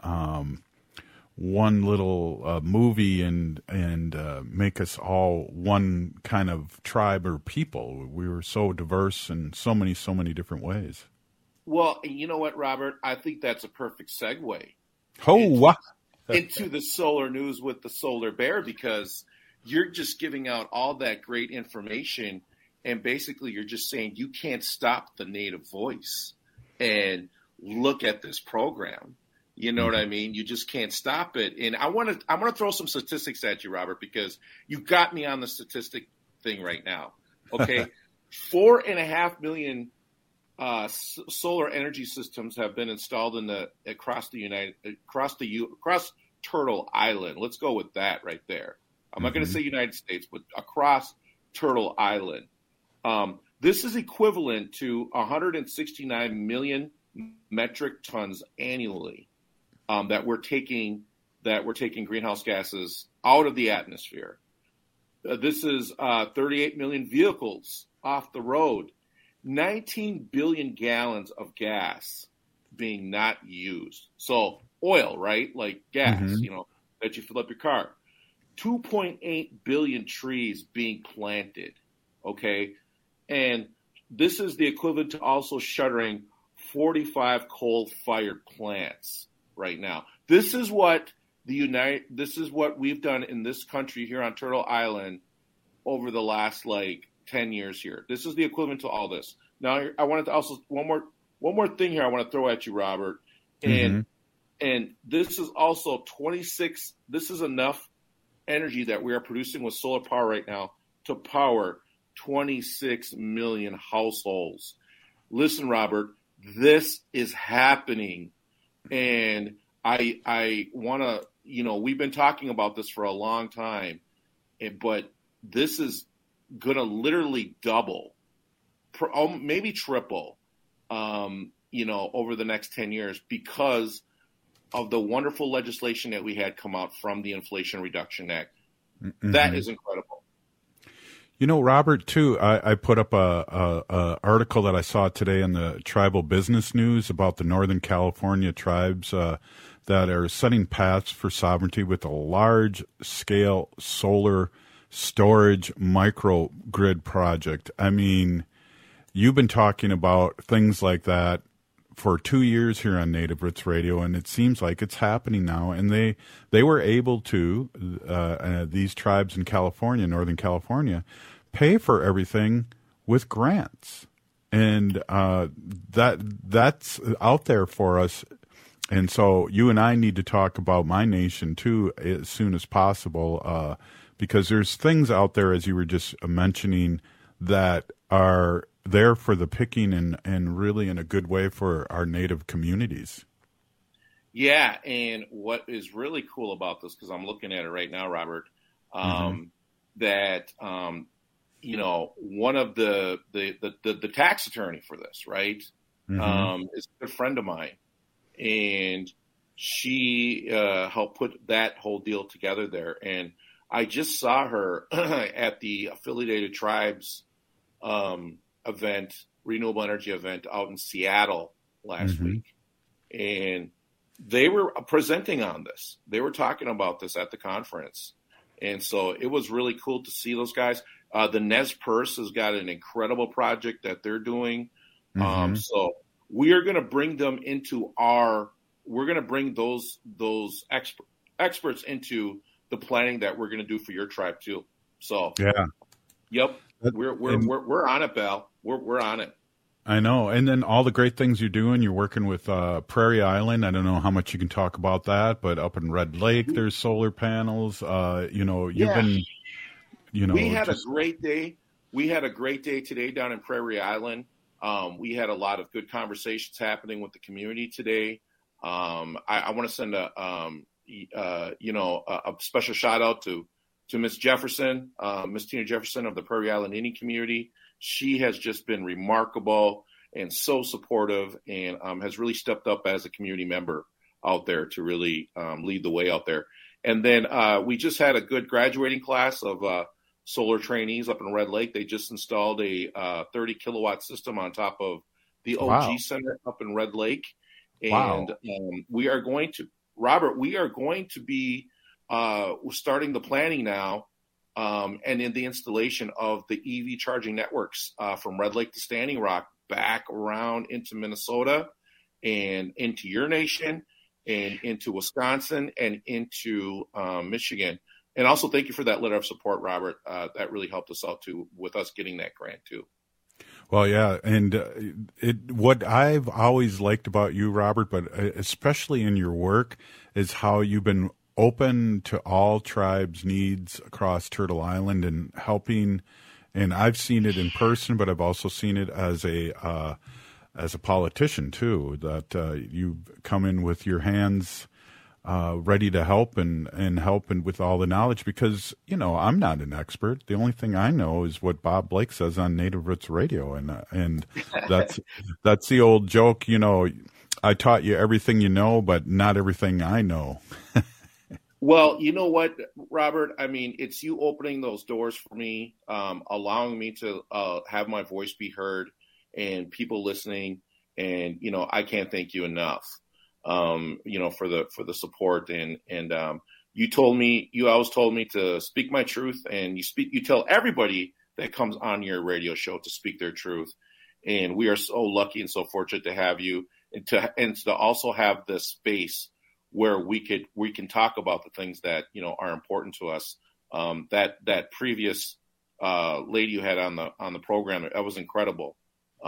one little movie and make us all one kind of tribe or people. We were so diverse in so many different ways. Well, you know what, Robert? I think that's a perfect segue. Into the Solar News with the Solar Bear, because you're just giving out all that great information. And basically, you're just saying you can't stop the Native voice and look at this program. You know what I mean? You just can't stop it. And I want to throw some statistics at you, Robert, because you got me on the statistic thing right now. Okay, 4.5 million solar energy systems have been installed across Turtle Island. Let's go with that right there. I'm not going to say United States, but across Turtle Island. This is equivalent to 169 million metric tons annually that we're taking greenhouse gases out of the atmosphere. This is 38 million vehicles off the road, 19 billion gallons of gas being not used. So oil, right? Like gas, that you fill up your car. 2.8 billion trees being planted. okay? And this is the equivalent to also shuttering 45 coal-fired plants right now. This is what we've done in this country here on Turtle Island over the last 10 years here. This is the equivalent to all this. Now, I wanted to also one more thing here I want to throw at you, Robert. And this is also 26. This is enough energy that we are producing with solar power right now to power 26 million households. Listen, Robert, this is happening. And I want to, we've been talking about this for a long time, but this is going to literally double, maybe triple, over the next 10 years because of the wonderful legislation that we had come out from the Inflation Reduction Act. Mm-hmm. That is incredible. Robert, too, I put up a article that I saw today in the Tribal Business News about the Northern California tribes that are setting paths for sovereignty with a large-scale solar storage microgrid project. I mean, you've been talking about things like that for 2 years here on Native Roots Radio, and it seems like it's happening now. And they were able to, these tribes in California, Northern California, pay for everything with grants. And that's out there for us. And so you and I need to talk about my nation, too, as soon as possible, because there's things out there, as you were just mentioning, that are there for the picking and really in a good way for our Native communities. Yeah, and what is really cool about this, because I'm looking at it right now, Robert, that one of the tax attorney for this, right, is a good friend of mine, and she helped put that whole deal together there. And I just saw her at the Affiliated Tribes event, renewable energy event out in Seattle last week. And they were presenting on this. They were talking about this at the conference. And so it was really cool to see those guys. The Nez Perce has got an incredible project that they're doing. So we are going to bring them into we're going to bring those experts into the planning that we're going to do for your tribe too. So, yeah. Yep. We're on it, Bal. We're on it. I know. And then all the great things you're doing, you're working with Prairie Island. I don't know how much you can talk about that, but up in Red Lake, there's solar panels. You've been, we had a great day. We had a great day today down in Prairie Island. We had a lot of good conversations happening with the community today. I want to send a special shout out to Miss Jefferson, Miss Tina Jefferson of the Prairie Island Indian community. She has just been remarkable and so supportive, and has really stepped up as a community member out there to really lead the way out there. And then we just had a good graduating class of solar trainees up in Red Lake. They just installed a 30 kilowatt system on top of the OG Center up in Red Lake. And we are going to, Robert, be starting the planning now and in the installation of the EV charging networks from Red Lake to Standing Rock back around into Minnesota and into your nation and into Wisconsin and into Michigan. And also thank you for that letter of support, Robert. That really helped us out too with us getting that grant too. Well, yeah, and what I've always liked about you, Robert, but especially in your work, is how you've been open to all tribes' needs across Turtle Island and helping. And I've seen it in person, but I've also seen it as a politician too. That you come in with your hands ready to help and with all the knowledge, because I'm not an expert. The only thing I know is what Bob Blake says on Native Roots Radio, and that's the old joke. I taught you everything you know, but not everything I know. Well, you know what, Robert? I mean, it's you opening those doors for me, allowing me to have my voice be heard, and people listening. And I can't thank you enough. For the support and you always told me to speak my truth, and you tell everybody that comes on your radio show to speak their truth. And we are so lucky and so fortunate to have you, and to also have this space where we can talk about the things that, you know, are important to us. That previous lady you had on the program, that was incredible.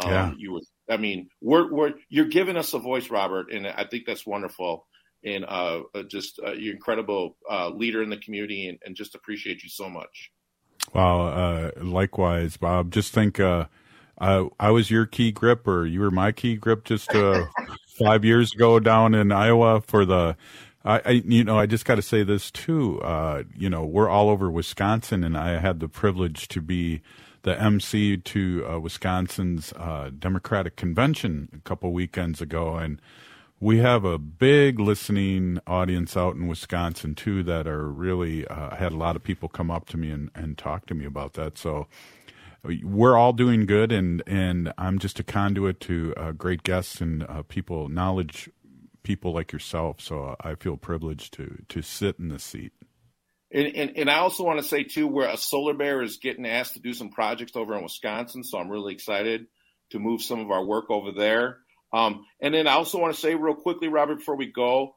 You're giving us a voice, Robert, and I think that's wonderful. And you're incredible leader in the community, and just appreciate you so much. Well, likewise, Bob. Just think, I was your key grip, or you were my key grip just 5 years ago down in Iowa for the. I just got to say this too. We're all over Wisconsin, and I had the privilege to be the MC to Wisconsin's Democratic Convention a couple weekends ago, and we have a big listening audience out in Wisconsin too that are really had a lot of people come up to me and talk to me about that. So we're all doing good, and I'm just a conduit to great guests and knowledge people like yourself. So I feel privileged to sit in this seat. And I also want to say too, where a Solar Bear is getting asked to do some projects over in Wisconsin, so I'm really excited to move some of our work over there. And then I also want to say real quickly, Robert, before we go,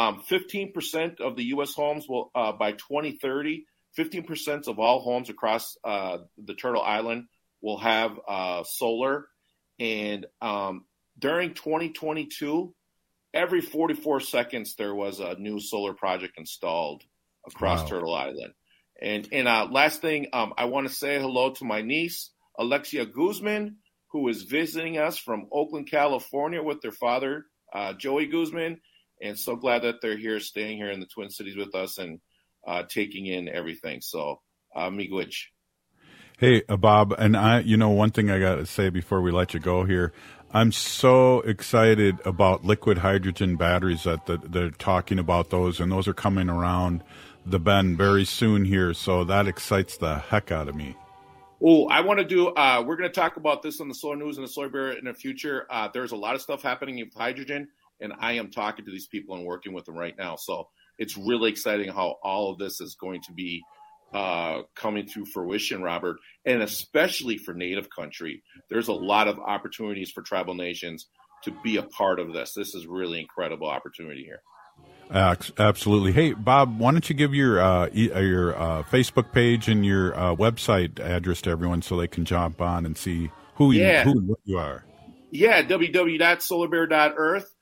15% of the U.S. homes will, by 2030, 15% of all homes across the Turtle Island will have solar. And during 2022, every 44 seconds there was a new solar project installed across Turtle Island. And last thing, I want to say hello to my niece, Alexia Guzman, who is visiting us from Oakland, California with their father, Joey Guzman. And so glad that they're here, staying here in the Twin Cities with us and taking in everything. So, miigwech. Hey, Bob, and one thing I got to say before we let you go here, I'm so excited about liquid hydrogen batteries that they're talking about those, and those are coming around the bend very soon here. So that excites the heck out of me. Oh, I want to do, we're going to talk about this on the Solar News and the Solar Bear in the future. There's a lot of stuff happening with hydrogen, and I am talking to these people and working with them right now. So it's really exciting how all of this is going to be coming to fruition, Robert, and especially for Native country. There's a lot of opportunities for tribal nations to be a part of this. This is really incredible opportunity here. Absolutely. Hey, Bob, why don't you give your Facebook page and your website address to everyone so they can jump on and see who and what you are? Yeah, www.solarbear.earth,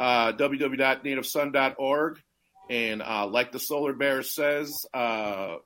www.nativesun.org. And like the Solar Bear says with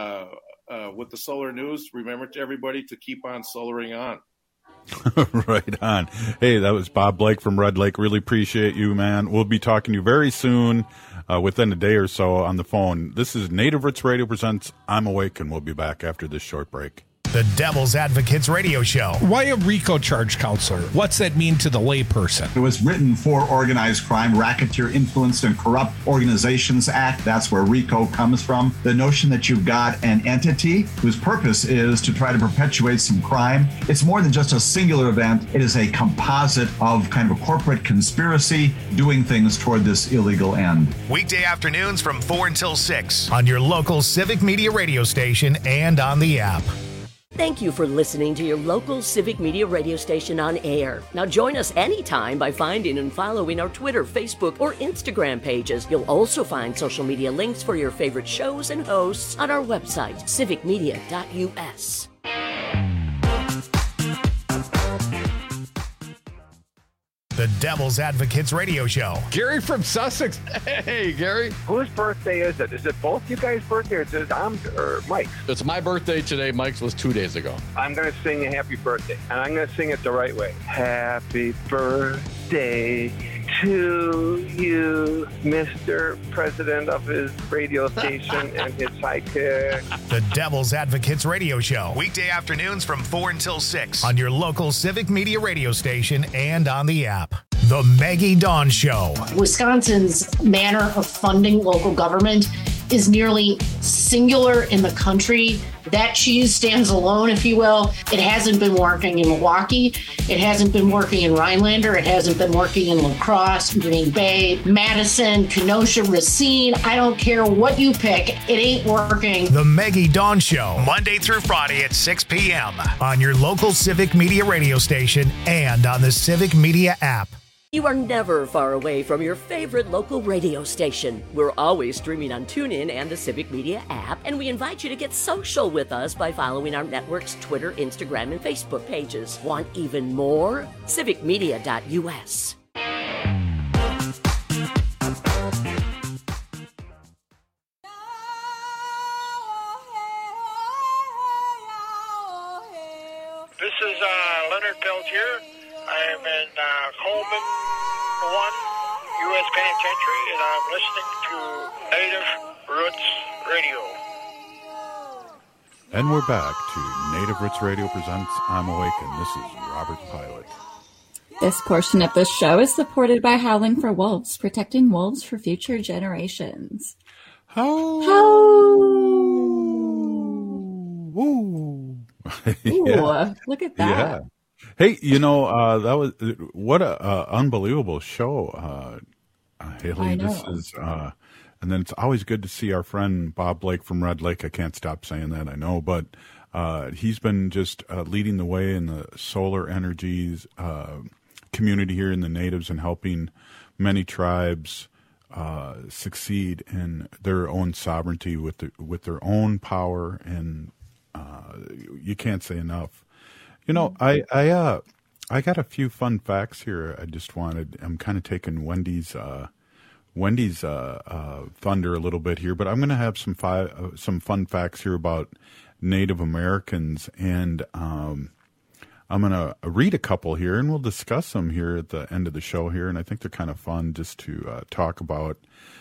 the Solar News, remember to everybody to keep on solaring on. Right on. Hey, that was Bob Blake from Red Lake. Really appreciate you, man. We'll be talking to you very soon, within a day or so on the phone. This is Native Roots Radio presents I'm Awake, and we'll be back after this short break. The Devil's Advocates Radio Show. Why a RICO charge, counselor? What's that mean to the layperson? It was written for Organized Crime, Racketeer Influenced and Corrupt Organizations Act. That's where RICO comes from. The notion that you've got an entity whose purpose is to try to perpetuate some crime. It's more than just a singular event. It is a composite of kind of a corporate conspiracy doing things toward this illegal end. Weekday afternoons from 4 until 6 on your local Civic Media radio station and on the app. Thank you for listening to your local Civic Media radio station on air. Now join us anytime by finding and following our Twitter, Facebook, or Instagram pages. You'll also find social media links for your favorite shows and hosts on our website, civicmedia.us. The Devil's Advocates Radio Show. Gary from Sussex. Hey, Gary. Whose birthday is it? Is it both you guys' birthday, or is it Mike's? It's my birthday today. Mike's was 2 days ago. I'm going to sing a happy birthday, and I'm going to sing it the right way. Happy birthday to you, Mr. President of his radio station and his sidekick. The Devil's Advocates Radio Show. Weekday afternoons from 4 until 6 on your local Civic Media radio station and on the app. The Maggie Dawn Show. Wisconsin's manner of funding local government is nearly singular in the country. That cheese stands alone, if you will. It hasn't been working in Milwaukee. It hasn't been working in Rhinelander. It hasn't been working in La Crosse, Green Bay, Madison, Kenosha, Racine. I don't care what you pick. It ain't working. The Maggie Dawn Show, Monday through Friday at 6 p.m. on your local Civic Media radio station and on the Civic Media app. You are never far away from your favorite local radio station. We're always streaming on TuneIn and the Civic Media app, and we invite you to get social with us by following our network's Twitter, Instagram, and Facebook pages. Want even more? civicmedia.us. This is Leonard Peltier. I'm in Coleman 1 U.S. Penitentiary, and I'm listening to Native Roots Radio. And we're back to Native Roots Radio presents I'm Awake, and this is Robert Pilot. This portion of the show is supported by Howling for Wolves, protecting wolves for future generations. Ooh, look at that. Yeah. Hey, that was what a unbelievable show, Haley. I know. This is, and then it's always good to see our friend Bob Blake from Red Lake. I can't stop saying that, I know, but he's been just leading the way in the solar energies community here in the Natives and helping many tribes succeed in their own sovereignty with their own power, and you can't say enough. I got a few fun facts here. I'm kind of taking Wendy's thunder a little bit here, but I'm going to have some fun facts here about Native Americans, and I'm going to read a couple here, and we'll discuss them here at the end of the show here, and I think they're kind of fun just to talk about.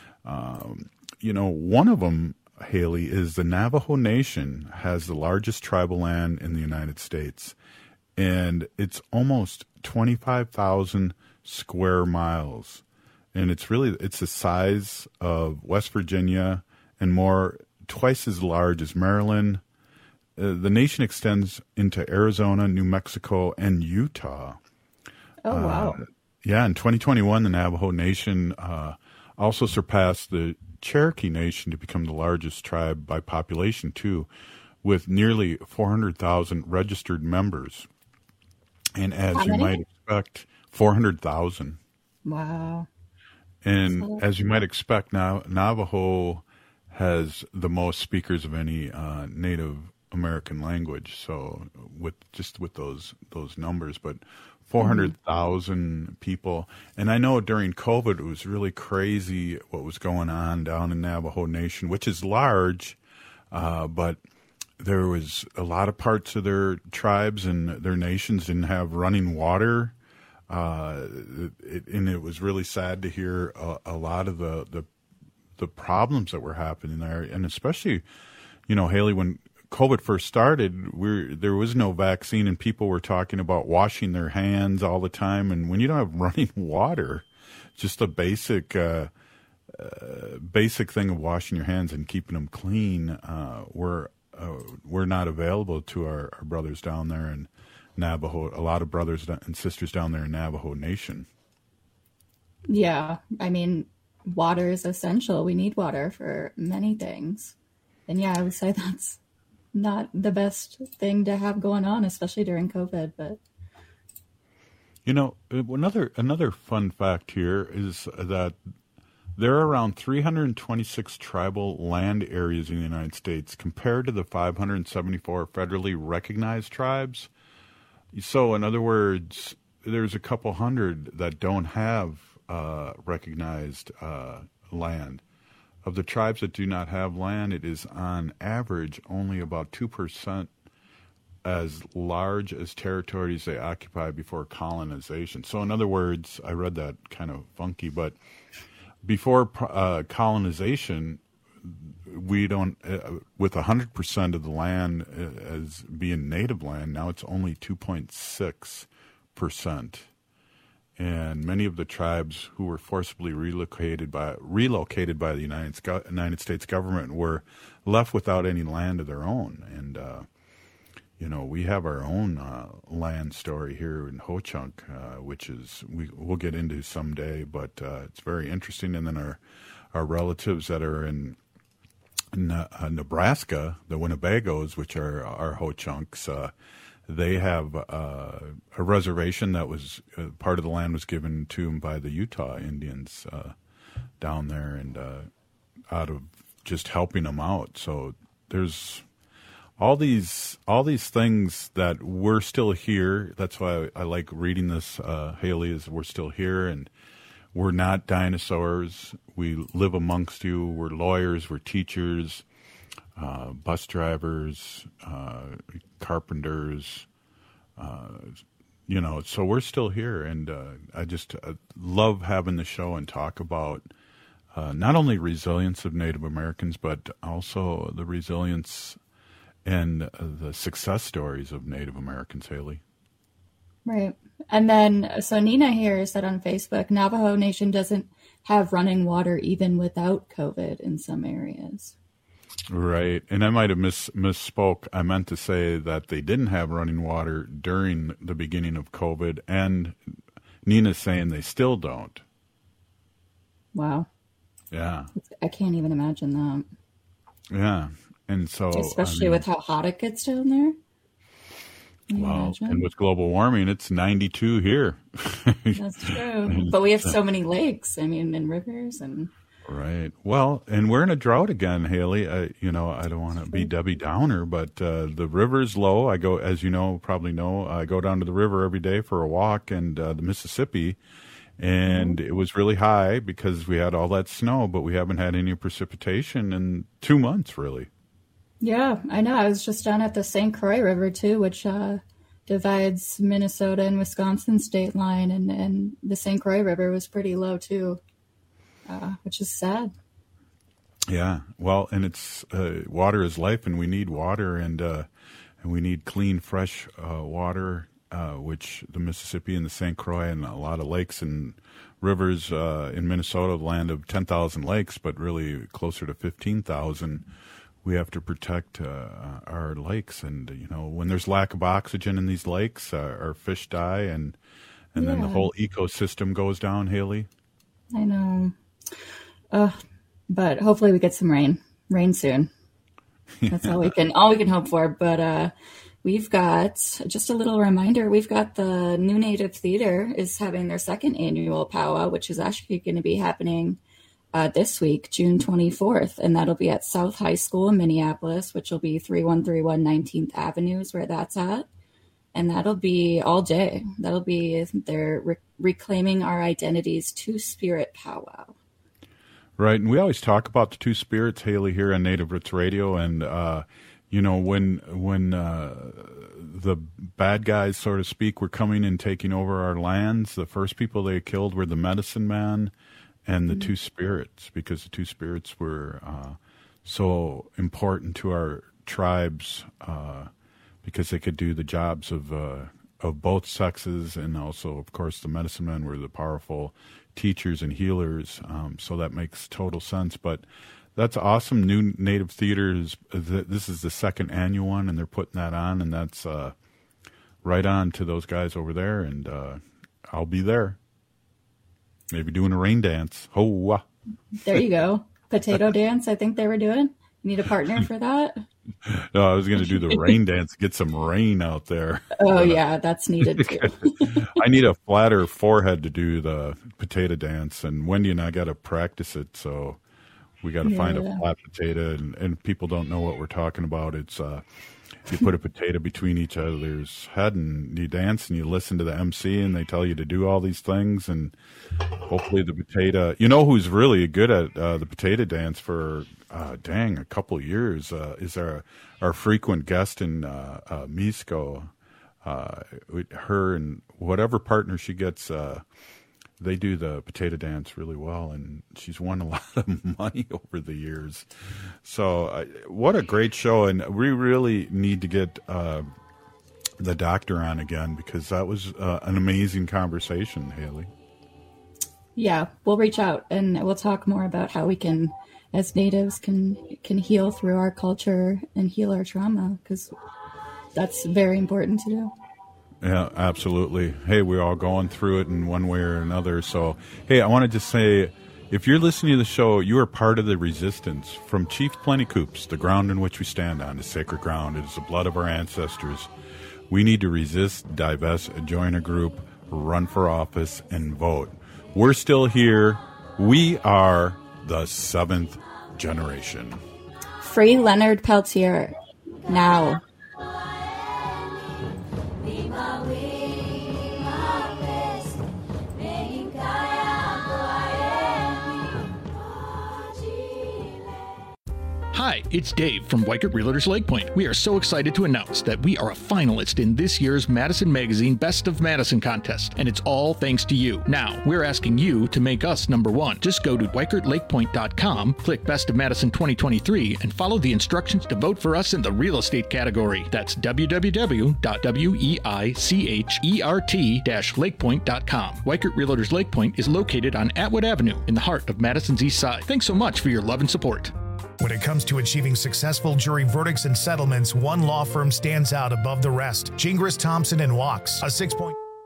One of them, Haley, is the Navajo Nation has the largest tribal land in the United States, and it's almost 25,000 square miles, and it's the size of West Virginia and twice as large as Maryland. The nation extends into Arizona, New Mexico, and Utah. Oh, wow. Yeah, in 2021, the Navajo Nation also surpassed the Cherokee Nation to become the largest tribe by population, too, with nearly 400,000 registered members. And as How you many? might expect, 400,000. Wow. And as you might expect, now Navajo has the most speakers of any Native American language. So with those numbers, but 400,000 people. And I know during COVID, it was really crazy what was going on down in Navajo Nation, which is large, but there was a lot of parts of their tribes and their nations didn't have running water. And it was really sad to hear a lot of the problems that were happening there. And especially, Haley, when COVID first started, there was no vaccine and people were talking about washing their hands all the time. And when you don't have running water, just a basic thing of washing your hands and keeping them clean, we're not available to our brothers down there in Navajo, a lot of brothers and sisters down there in Navajo Nation. Yeah, I mean, water is essential. We need water for many things. And yeah, I would say that's not the best thing to have going on, especially during COVID. But another fun fact here is that there are around 326 tribal land areas in the United States compared to the 574 federally recognized tribes. So, in other words, there's a couple hundred that don't have recognized land. Of the tribes that do not have land, it is on average only about 2% as large as territories they occupy before colonization. So, in other words, I read that kind of funky, but before colonization, we don't, with 100% of the land as being native land, now it's only 2.6%. and many of the tribes who were forcibly relocated by the United States government were left without any land of their own. And we have our own land story here in Ho-Chunk, which is we'll get into someday, but it's very interesting. And then our relatives that are in Nebraska, the Winnebagos, which are our Ho-Chunks, they have a reservation that was part of the land was given to them by the Utah Indians down there, and out of just helping them out. So there's all these things that we're still here. That's why I like reading this, Haley, is we're still here, and we're not dinosaurs. We live amongst you. We're lawyers. We're teachers, bus drivers, carpenters, so we're still here. And I just love having the show and talk about not only resilience of Native Americans, but also the resilience and the success stories of Native Americans, Haley. Right. And then, so Nina here said on Facebook, Navajo Nation doesn't have running water even without COVID in some areas. Right. And I might have misspoke. I meant to say that they didn't have running water during the beginning of COVID, and Nina's saying they still don't. Wow. Yeah. I can't even imagine that. Yeah. And so, especially with how hot it gets down there. Well, and with global warming, it's 92 here. That's true. But we have so many lakes, and rivers and. Right. Well, and we're in a drought again, Haley. I don't want to be Debbie Downer, but the river's low. I go, as you know, probably know, I go down to the river every day for a walk, and the Mississippi, and it was really high because we had all that snow, but we haven't had any precipitation in 2 months, really. Yeah, I know. I was just down at the St. Croix River, too, which divides Minnesota and Wisconsin state line, and the St. Croix River was pretty low, too, which is sad. Yeah, well, and it's water is life, and we need water, and we need clean, fresh water, which the Mississippi and the St. Croix and a lot of lakes and rivers in Minnesota, land of 10,000 lakes, but really closer to 15,000. We have to protect our lakes, and when there's lack of oxygen in these lakes, our fish die, and then the whole ecosystem goes down. Haley, I know, but hopefully we get some rain soon. That's all we can hope for. But we've got just a little reminder. We've got the New Native Theater is having their second annual powwow, which is actually going to be happening this week, June 24th, and that'll be at South High School in Minneapolis, which will be 3131 19th Avenue is where that's at. And that'll be all day. That'll be their Reclaiming Our Identities Two-Spirit powwow. Right, and we always talk about the two spirits, Haley, here on Native Roots Radio, and when the bad guys, so to speak, were coming and taking over our lands, the first people they killed were the medicine man and the two spirits, because the two spirits were so important to our tribes because they could do the jobs of both sexes, and also, of course, the medicine men were the powerful teachers and healers. So that makes total sense. But that's awesome. New Native Theater this is the second annual one, and they're putting that on, and that's right on to those guys over there, and I'll be there. Maybe doing a rain dance. Oh, there you go. Potato dance, I think they were doing. You need a partner for that? No, I was going to do the rain dance, get some rain out there. Oh, yeah, that's needed too. I need a flatter forehead to do the potato dance, and Wendy and I got to practice it, so we got to find a flat potato, and people don't know what we're talking about. It's you put a potato between each other's head, and you dance, and you listen to the MC, and they tell you to do all these things, and hopefully the potato. You know who's really good at the potato dance for a couple years is our frequent guest in Misco. Her and whatever partner she gets, they do the potato dance really well, and she's won a lot of money over the years. So what a great show, and we really need to get the doctor on again, because that was an amazing conversation, Haley. Yeah, we'll reach out and we'll talk more about how we can, as Natives, can heal through our culture and heal our trauma, because that's very important to do. Yeah, absolutely. Hey, we're all going through it in one way or another. So, hey, I wanted to say, if you're listening to the show, you are part of the resistance. From Chief Plentycoops, the ground in which we stand on is sacred ground. It is the blood of our ancestors. We need to resist, divest, join a group, run for office, and vote. We're still here. We are the 7th generation. Free Leonard Peltier now. Hi, it's Dave from Weikert Realtors Lake Point. We are so excited to announce that we are a finalist in this year's Madison Magazine Best of Madison contest, and it's all thanks to you. Now, we're asking you to make us number one. Just go to WeikertLakePoint.com, click Best of Madison 2023, and follow the instructions to vote for us in the real estate category. That's www.weichert-lakepoint.com. Weikert Realtors Lake Point is located on Atwood Avenue in the heart of Madison's East Side. Thanks so much for your love and support. When it comes to achieving successful jury verdicts and settlements, one law firm stands out above the rest. Gingras, Thompson & Wachs, a 6-point...